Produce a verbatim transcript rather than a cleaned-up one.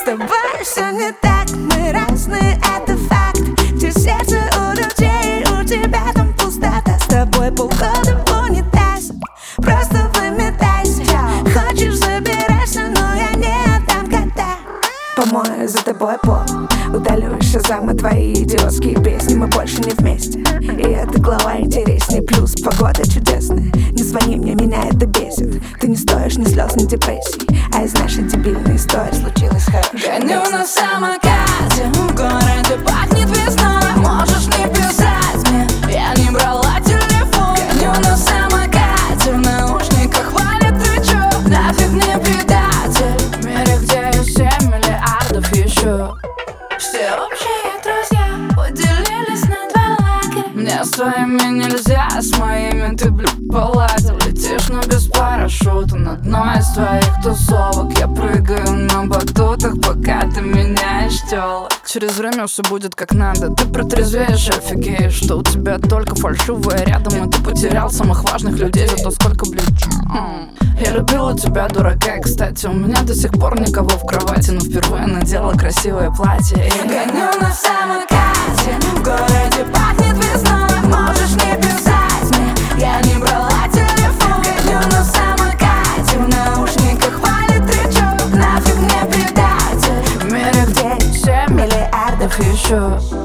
тобой все не так, мы разные, это факт. Где сердце у людей, у тебя там пустота. С тобой полгода в унитазе, просто выметайся. Хочешь, забирайся, но я не отдам кота. Помою за тобой пол, удалю из шазама твои идиотские песни. Мы больше не вместе, и эта глава интереснее. Плюс погода чудесная, не звони мне, меня это бесит. Ты не стоишь ни слез, ни депрессий, а из нашей дебильной истории случилось хорошее. Гоню на самокате, в городе пахнет весной. Можешь не писать мне, я не брала телефон. Гоню на самокате, в наушниках валит, ты чё? Нафиг мне предатель, в мире, где есть семь миллиардов еще. Все общие друзья поделились на два лагеря. Мне с твоими нельзя, с моими ты, блядь, поладил. Летишь, но без парашюта на одной из твоих тусовок. Я прыгаю на батутах, пока ты меняешь тёлок. Через время все будет как надо, ты протрезвеешь и офигеешь, что у тебя только фальшивые рядом, и ты потерял самых важных людей. Зато сколько, блядь, я любила тебя, дурака, кстати. У меня до сих пор никого в кровати, но впервые надела красивое платье. И гоню на самокате, в городе пахнет весной. Можешь не писать мне, я не брала телефон. Гоню на самокате, в наушниках валит тречок. Нафиг мне предатель, в мире, где семь миллиардов еще.